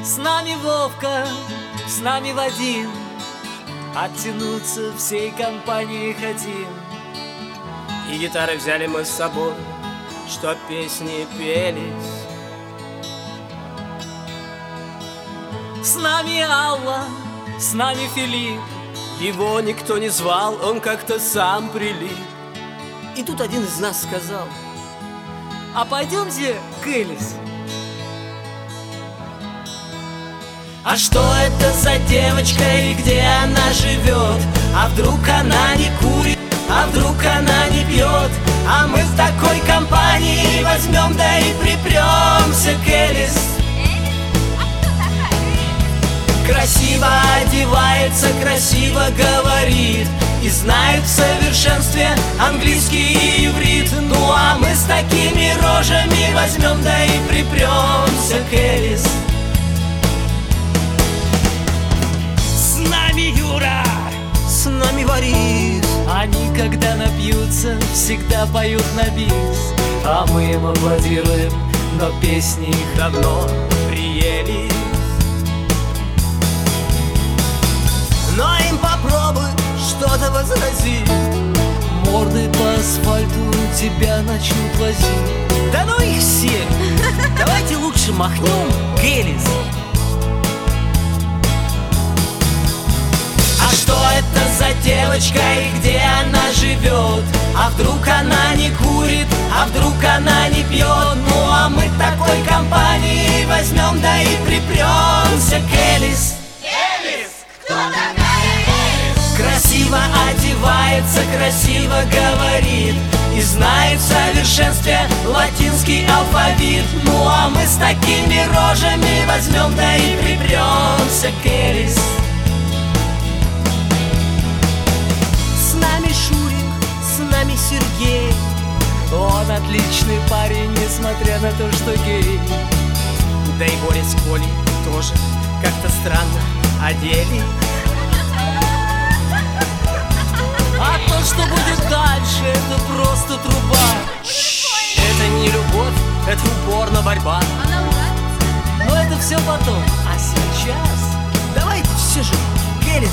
С нами Вовка, с нами Вадим, оттянуться всей компанией хотим. И гитары взяли мы с собой, чтоб песни пелись. С нами Алла, с нами Филипп. Его никто не звал, он как-то сам прилип. И тут один из нас сказал: а пойдемте к Элис. А что это за девочка и где она живет? А вдруг она не курит, а вдруг она не пьет? А мы в такой компании возьмем, да и припремся к Элис. Красиво одевается, красиво говорит и знает в совершенстве английский и иврит. Ну а мы с такими рожами возьмем, да и припремся к Элис. С нами Юра, с нами Борис. они, когда напьются, всегда поют на бис. А мы им аплодируем, но песни их давно приели. Но им попробуй что-то возразить, мордой по асфальту тебя начнут возить. да ну их всех! Давайте лучше махнем к Элис. А что это за девочка и где она живет? А вдруг она не курит, а вдруг она не пьет? Ну а мы такой компании возьмем, да и припремся к Элис. Элис! Кто такая Элис? Красиво одевается, красиво говорит и знает в совершенстве латинский алфавит. Ну а мы с такими рожами возьмем, да и припремся к Элис. С нами Шурик, с нами Сергей. Он отличный парень, несмотря на то, что гей. Да и Боря с Колей тоже как-то странно одели. А то, что будет дальше, это просто труба. Это не любовь, это упорно борьба. Она нравится? Но это все потом. А сейчас Давайте все же к Элис.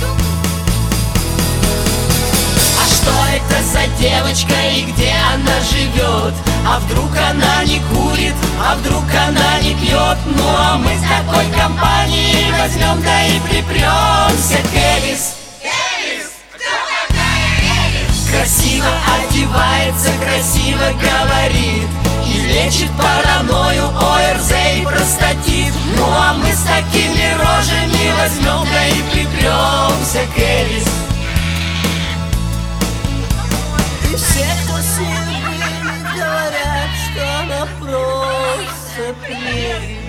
А что это за девочка и где она живет? А вдруг она не курит, а вдруг она не пьет? Ну а мы с такой компанией возьмем, да и припремся к Элис. Элис! Кто такая Элис? Красиво одевается, красиво говорит и лечит паранойю, ОРЗ и простатит. Ну а мы с такими рожами возьмем, да и припремся к Элис. И все, кто с ней были, говорят, что она просто прелесть.